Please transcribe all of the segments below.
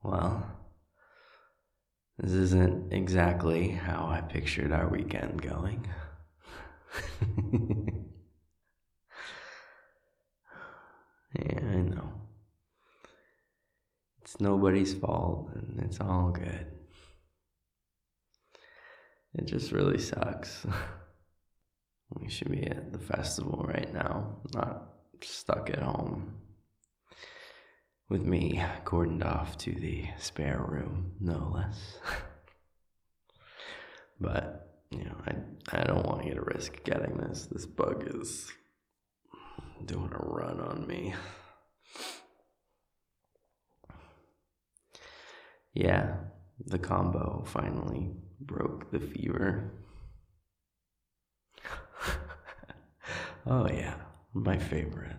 Well, this isn't exactly how I pictured our weekend going. Yeah, I know. It's nobody's fault, and it's all good. It just really sucks. We should be at the festival right now, not stuck at home. With me cordoned off to the spare room, no less. But, I don't want you to risk getting this. This bug is doing a run on me. Yeah, the combo finally broke the fever. Oh yeah, my favorite.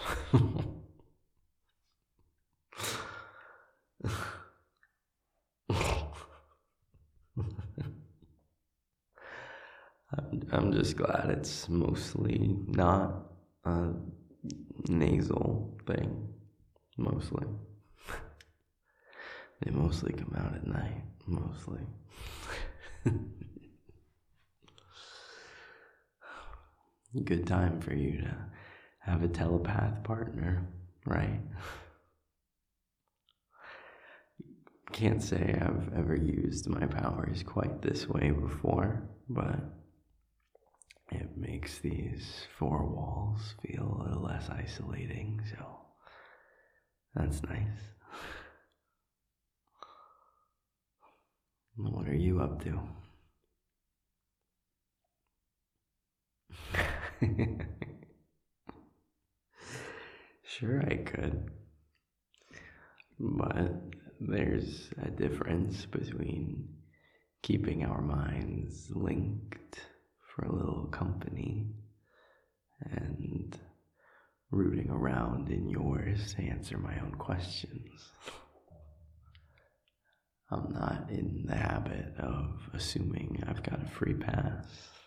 I'm just glad it's mostly not a nasal thing. Mostly. They mostly come out at night. Mostly. Good time for you to have a telepath partner, right? Can't say I've ever used my powers quite this way before, but it makes these four walls feel a little less isolating, so that's nice. What are you up to? Sure, I could. But there's a difference between keeping our minds linked for a little company and rooting around in yours to answer my own questions. I'm not in the habit of assuming I've got a free pass.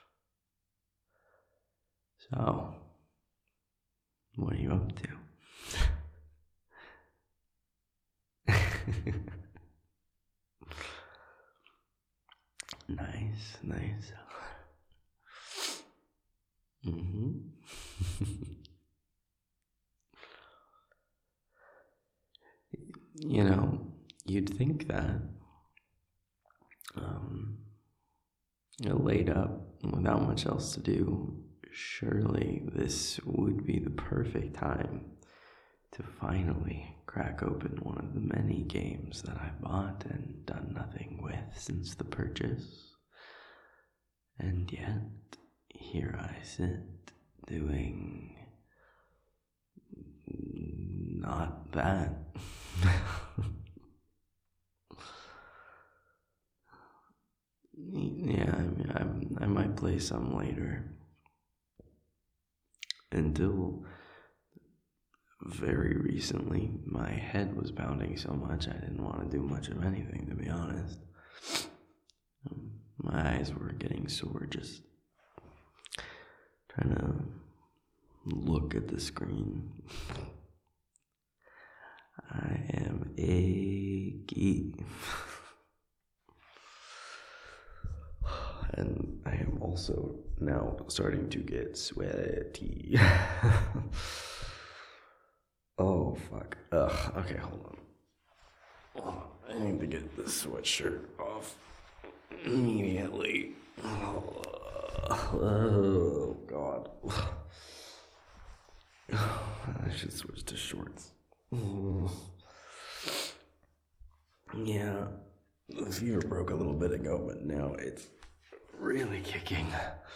So, what are you up to? Nice. You'd think that laid up without much else to do, surely this would be the perfect time to finally crack open one of the many games that I bought and done nothing with since the purchase. And yet, here I sit, doing not that. Yeah, I might play some later. Until very recently, my head was pounding so much I didn't want to do much of anything, to be honest. My eyes were getting sore just trying to look at the screen. I am achy. And I am also now starting to get sweaty. Oh, fuck. Ugh, okay, hold on. I need to get this sweatshirt off immediately. Oh, God. I should switch to shorts. Yeah, the fever broke a little bit ago, but now it's really kicking.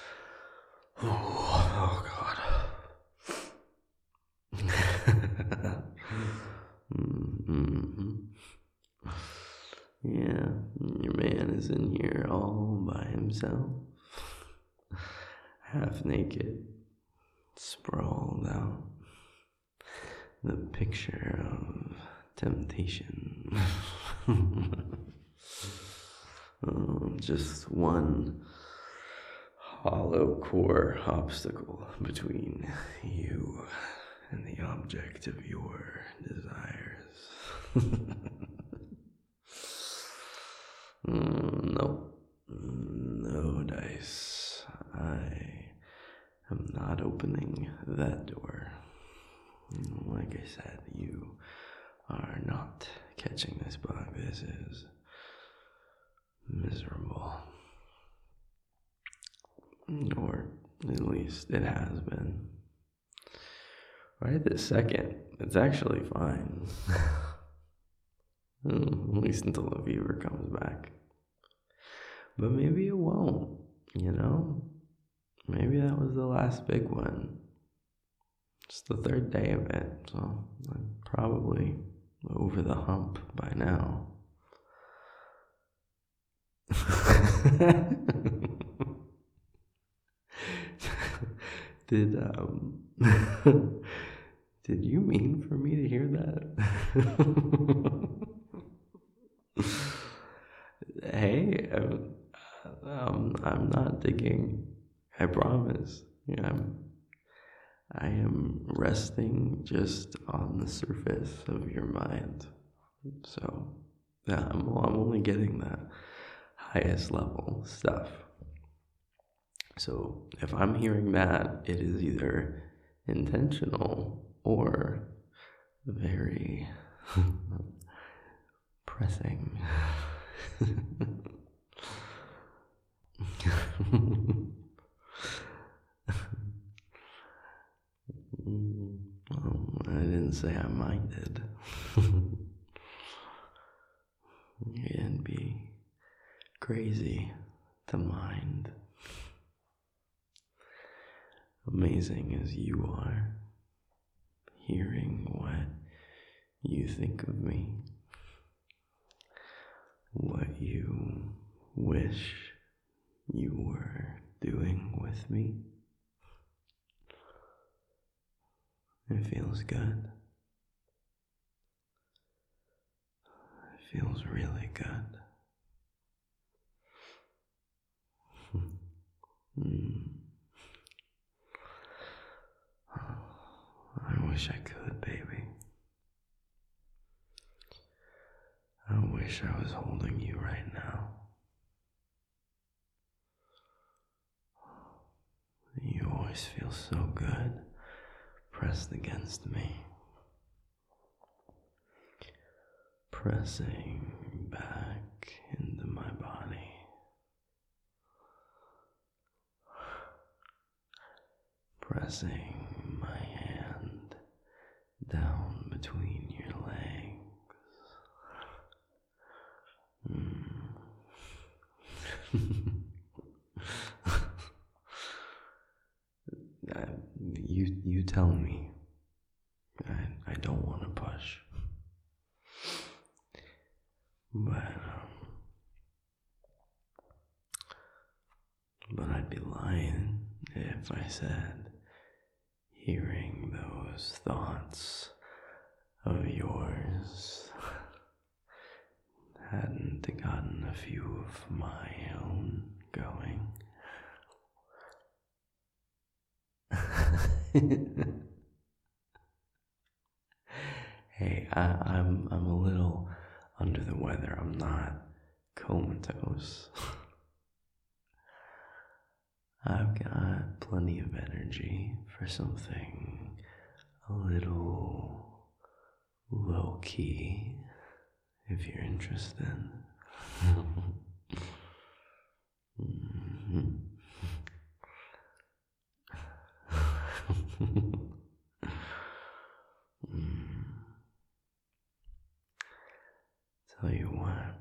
Oh God. Mm-hmm. Yeah, your man is in here all by himself, half naked, sprawled out. The picture of temptation. Just one hollow core obstacle between you and the object of your desires. Nope. No dice. I am not opening that door. Like I said, you are not catching this bug. This is miserable. Or at least it has been. Right this second, it's actually fine. At least until the fever comes back. But maybe it won't, you know? Maybe that was the last big one. It's the third day of it, so I'm probably over the hump by now. Did did you mean for me to hear that? Hey, I'm not digging. I promise. Yeah, I am resting just on the surface of your mind. So, yeah, I'm only getting that highest level stuff. So, if I'm hearing that, it is either intentional or very pressing. I didn't say I minded. It'd be crazy to mind. Amazing as you are, hearing what you think of me, what you wish you were doing with me. It feels good. It feels really good. I wish I could, baby. I wish I was holding you right now. You always feel so good pressed against me. Pressing back into my body. Pressing my hand down between your legs. You tell me. I don't want to push. But I'd be lying if I said hearing those thoughts of yours hadn't gotten a few of my own going. Hey, I'm a little under the weather. I'm not comatose. I've got plenty of energy for something a little low key, if you're interested. Tell you what,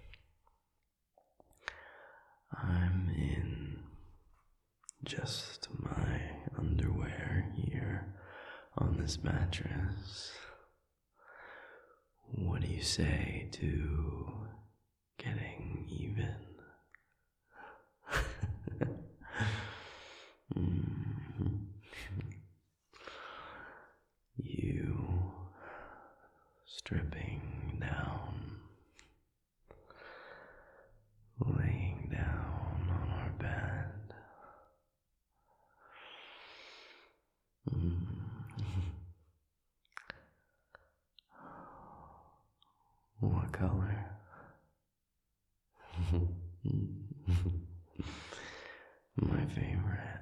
I'm in just my underwear here on this mattress. What do you say to getting even? You stripping down, laying down on our bed. What color? My favorite.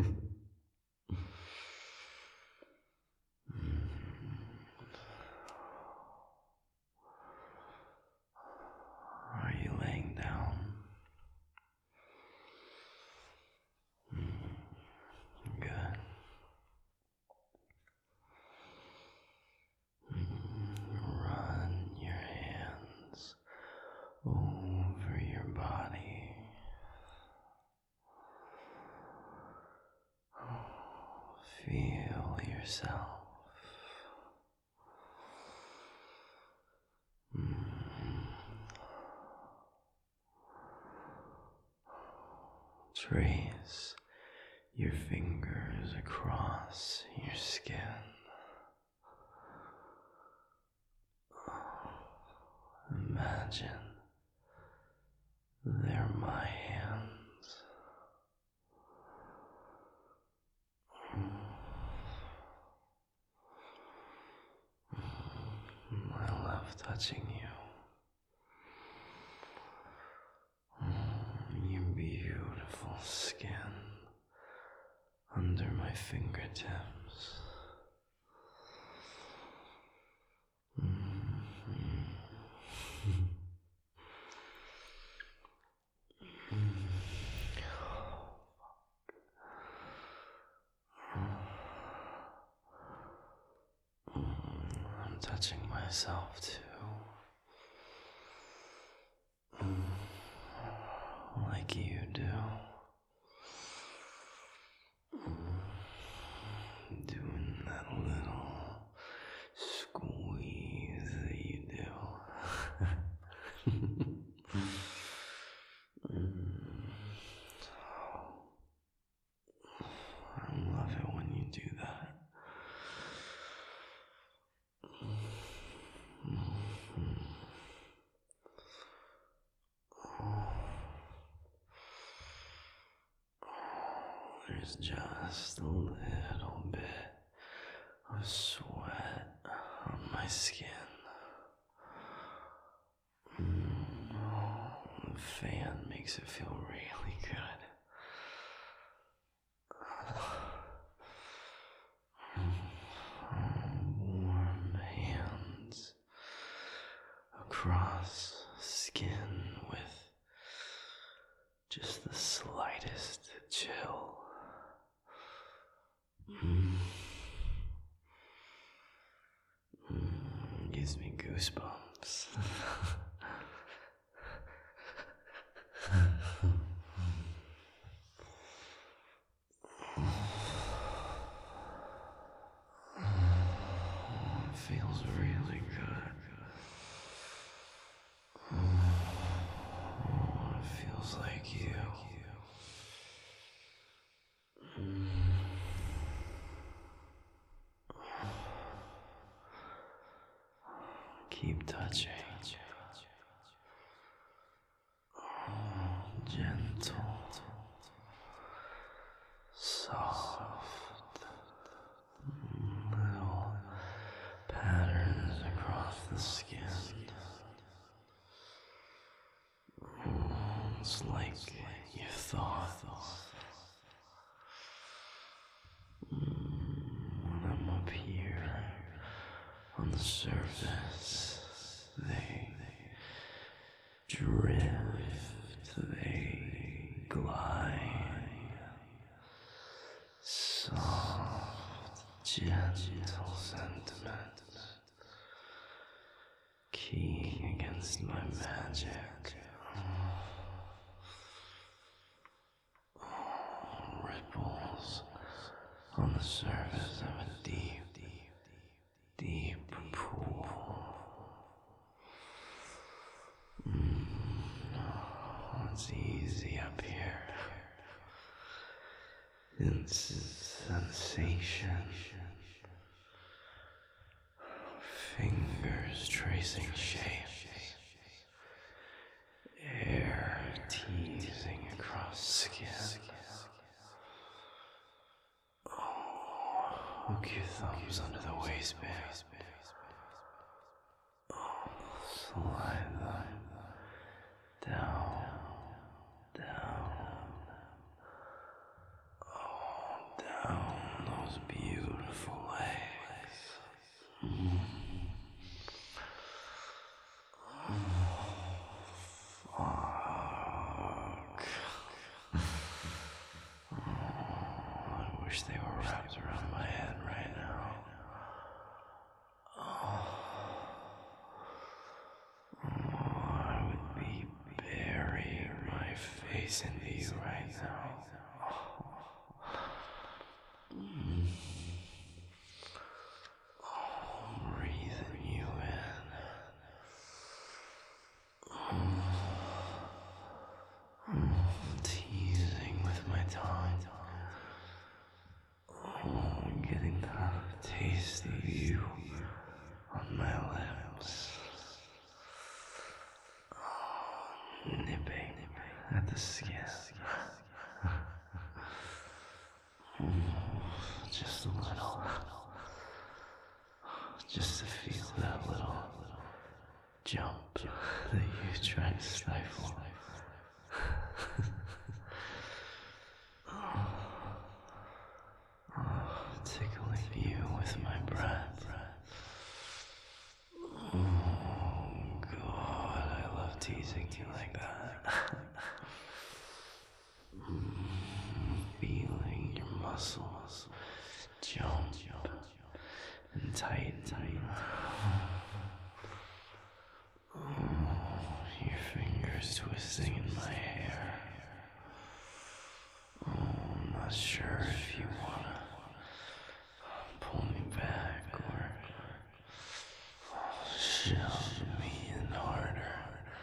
Are you laying down? Good. Run your hands over your body. Feel yourself. Trace your fingers across your skin. Imagine they're my hands. I love touching you. Your beautiful skin under my fingertips. I'm touching myself too. Like you do. Doing that little squeeze that you do. I love it when you do that. There's just a little bit of sweat on my skin. The fan makes it feel really good. Warm hands across skin with just the slightest chill. Gives me goosebumps. It feels really good. It feels like you. Keep touching. Gentle, soft, little patterns across the skin. It's like you thought. When I'm up here on the surface, they drift, they glide, soft, gentle sentiment, keying against my magic. Ripples on the surface of a deep, deep pool. It's easy up here. It's sensation. Fingers tracing shapes. Air teasing across skin. Hook your thumbs under the waistband. Slide them down wish they were wrapped around my head right now. I would be burying my face into you right now. Breathing you in. Teasing with my tongue. Getting the taste of you on my lips. Nipping at the skin. Just a little. Just to feel that little jump that you try to stifle. Tickling you with my breath. Oh, God, I love teasing you like that. Feeling your muscles jump and tighten. Your fingers twisting in my hair. I'm not sure if you wanna pull me back or shove me in harder.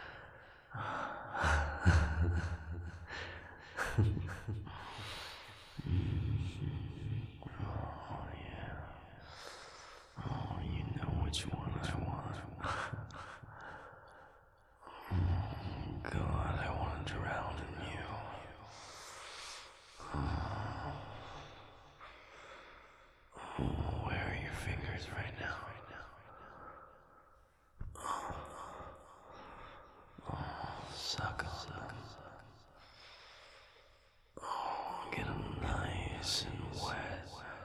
Oh, yeah. Oh, you know which one I want. God, I want to drown in you. Where are your fingers right now? Suck on them. Get them nice and wet.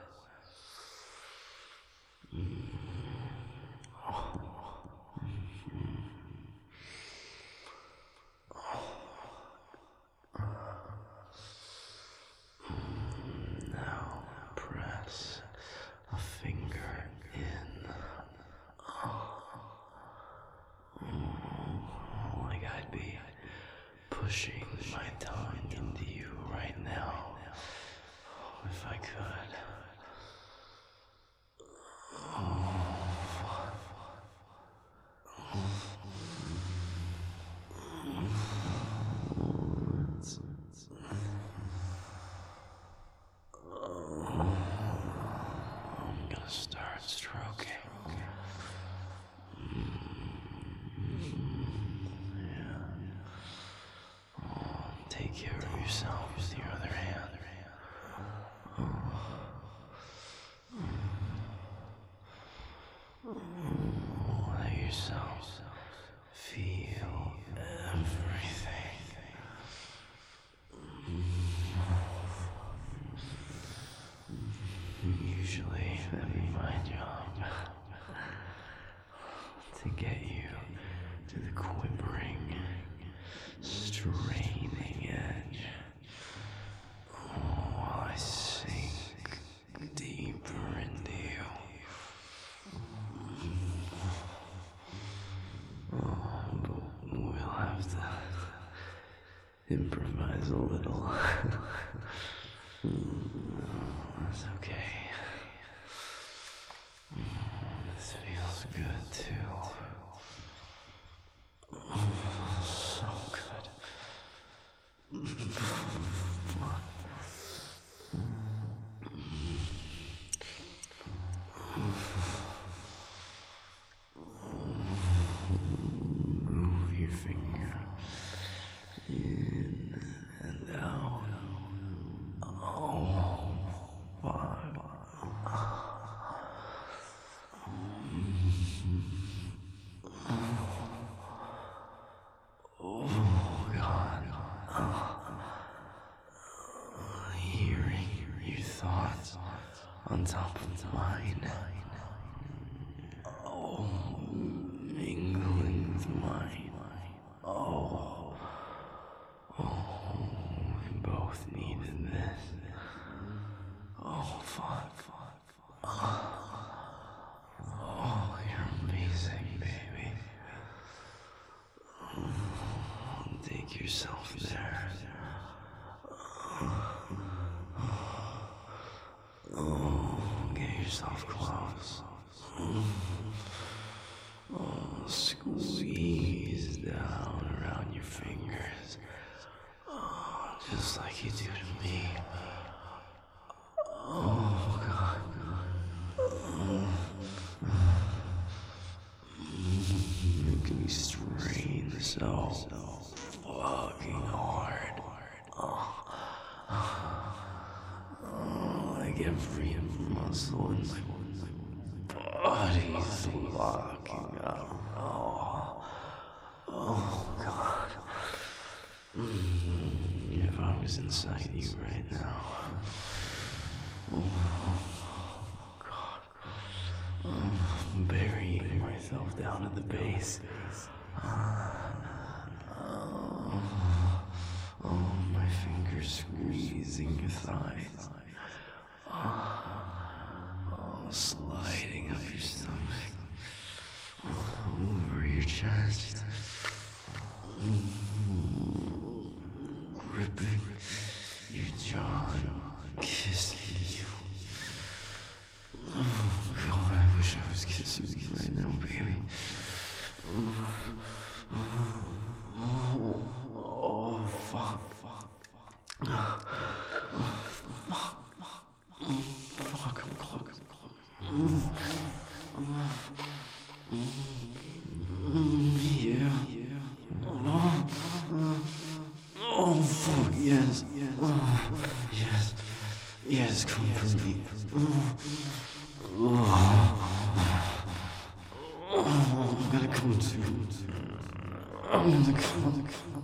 Now press a finger in. Like I'd be pushing my tongue into you right now. If I could. I'm gonna start stroking. Take care of yourself with your other hand. Let yourself feel everything. Usually that'd be my job. To get you to the quivering, straining edge. While I sink deeper into you. But we'll have to improvise a little. That's okay. This feels good too. So good. Move your finger in and out. Oh, wow. Oh, God. Hearing your thoughts on top of mine. Oh, mingling with mine. Oh, we both needed this. Oh, Oh, fuck. Oh, you're amazing, baby. Take yourself there. Get yourself close. Squeeze down around your fingers. Just like you do to me. Oh, God. Making me strain so fucking hard. Like every muscle in my body's locking up. Oh, God. If I was inside you right now. Burying myself down at the base. My fingers squeezing your thighs. Sliding up your stomach. Over your chest. Gripping your jaw and kissing you. Oh, God, I wish I was kissing you right now, baby. Oh, fuck. Yeah. Oh, fuck, yes. Yes, come for me. I'm gonna come too. I'm gonna come.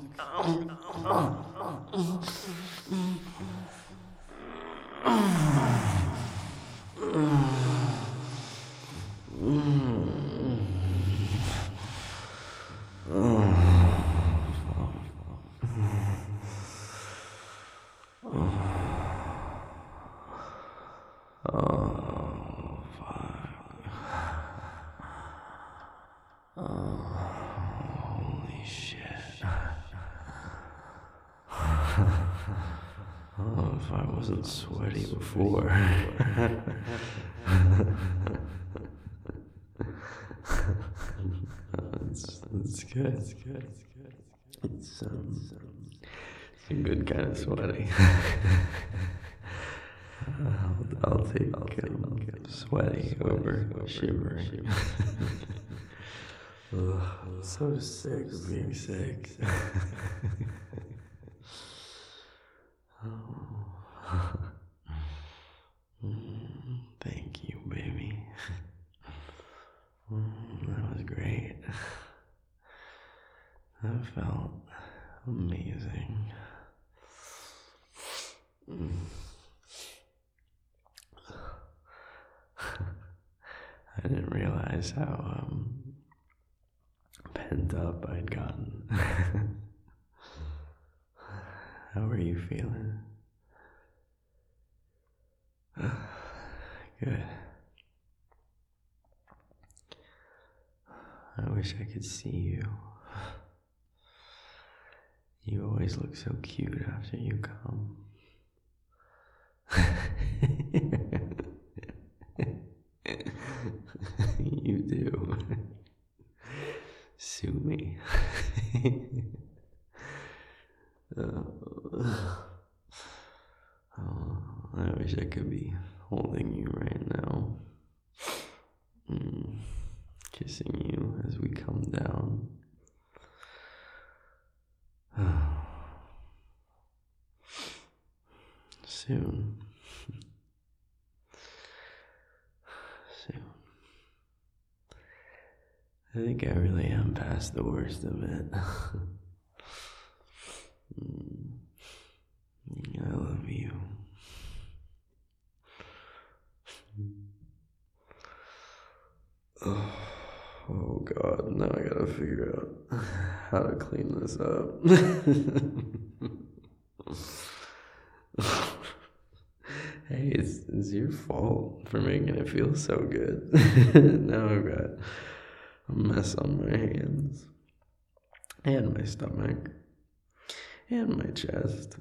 Holy shit. Oh, if I wasn't sweaty before. It's good. It's a good kind of sweaty. I'll take sweaty over shivering. Ugh, I'm so sick of being sick. Thank you, baby. That was great. That felt amazing. I didn't realize how pent up I'd gotten. How are you feeling? Good. I wish I could see you. You always look so cute after you come. You do. Sue me. I wish I could be holding you right now. Kissing you as we come down. Soon. I think I really am past the worst of it. I love you. Oh God, now I gotta figure out how to clean this up. Hey, it's your fault for making it feel so good. Now I've got a mess on my hands, and my stomach, and my chest.